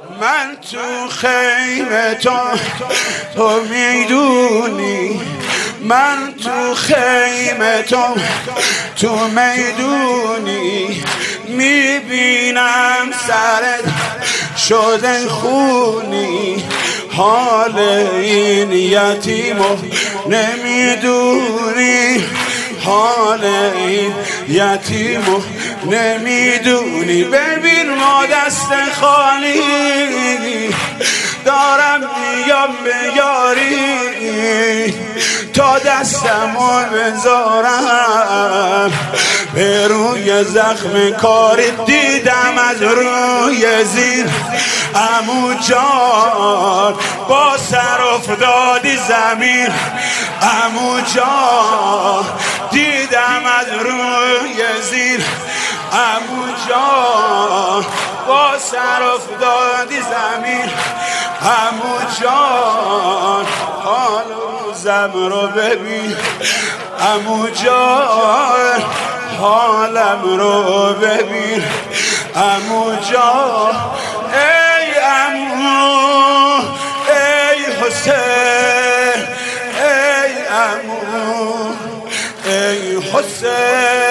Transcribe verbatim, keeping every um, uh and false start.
من تو خیمه تو تو میدونی، من تو خیمه تو تو میدونی، میبینم سرت شده خونی، حال این یتیمو نمیدونی، حال این یتیمو نمیدونی. ببین ما دست خالی دارم میام به یاری، تا دستمو بذارم به روی زخم کاری، دیدم از روی زیر عمو جان با سر افتادی زمین، عمو جان دیدم از روی زیر، عمو جان با سر افتادی زمین، عمو جان حال روزم رو ببین، عمو جان حالم رو ببین، عمو جان ای عمو ای حسین، ای عمو ای حسین.